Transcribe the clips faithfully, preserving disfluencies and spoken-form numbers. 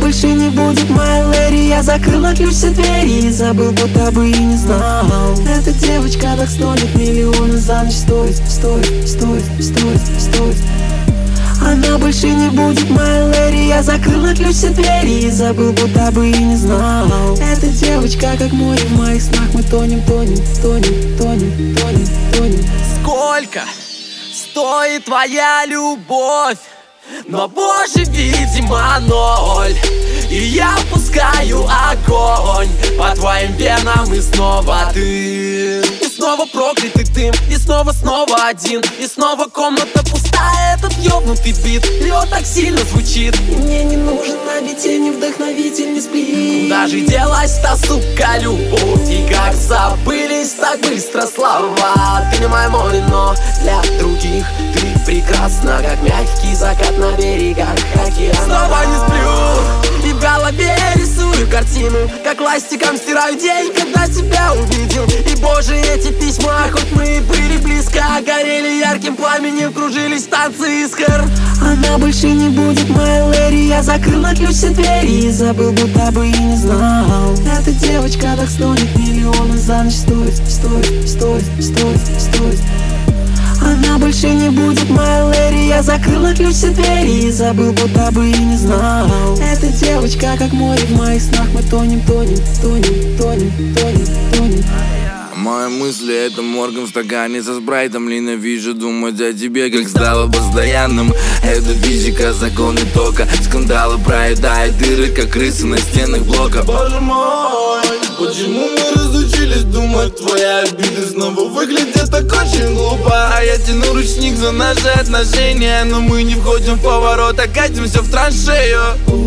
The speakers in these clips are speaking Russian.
больше не будет моей Лэри. Я закрыл на ключ все двери и забыл, будто бы и не знал. Эта девочка так стонет, миллионы за ночь стоит, стоит, стоит, стоит, стоит. Она больше не будет моей Лэри. Я закрыл на ключ все двери и забыл, будто бы и не знал. Эта девочка как море в моих снах. Мы тонем, тонем, тонем, тонем, тонем, тонем. Сколько стоит твоя любовь? Но, боже, видимо, ноль. И я пускаю огонь по твоим венам, и снова ты. И снова проклятый дым, и снова, снова один. И снова комната пустая, этот ёбнутый бит. И он так сильно звучит. И мне не нужен обетельный вдохновитель, не спи. Куда же делась та, сука, любовь? И как забылись так быстро слова. Ты не мое море, но для других ты прекрасна, как мягкий закат на берегах океана. Снова не сплю, и в голове рисую картину, как ластиком стираю день, когда тебя увидел. И, боже, эти письма, хоть мы и были близко, горели ярким пламенем, кружились танцы искр. Она больше не будет моей Лэри. Я закрыл на ключ все двери и забыл, будто бы и не знал. Эта девочка так стонет, миллионы за ночь стоит, стоит, стоит, стоит, стоит. Она больше не будет моей Лэри. Я закрыл на ключ все двери и забыл, будто бы и не знал. Эта девочка как море в моих снах. Мы тонем, тонем, тонем, тонем, тонем, тонем. Мои мысли — это Морган в стакане со спрайтом. Ненавижу думать о тебе, как стало постоянным. Это физика, законы тока. Скандалы проедают дыры, как крысы на стенах блока. Боже мой, почему мы разучились думать? Твои обиды снова выглядят так очень глупо. А я тяну ручник за наши отношения, но мы не входим в поворот, а катимся в траншею.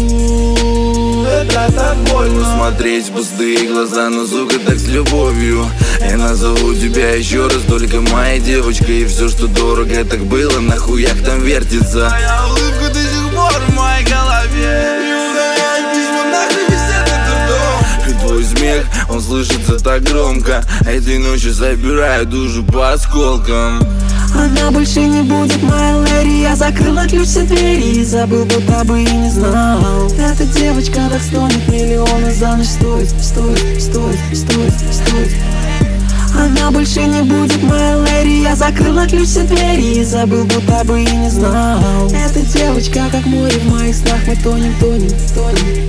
Это так больно смотреть в пустые глаза, но, сука, так с любовью. Я назову тебя еще раз, только моя девочка. И все, что дорого, так было, на хуях там вертится. Твоя улыбка до сих пор в моей голове. И удаляй письма, нахуй висят этот дом. И твой смех, он слышится так громко. Этой ночью собираю душу по осколкам. Она больше не будет моей Лэри. Я закрыл на ключ все двери и забыл, будто бы и не знал. Эта девочка так стонет, миллионы за ночь стоит, стоит, стоит, стоит, стоит. Она больше не будет моей Лэри. Я закрыл на ключ все двери и забыл, будто бы и не знал. Эта девочка как море в моих снах. Мы тонем, тонем, тонем.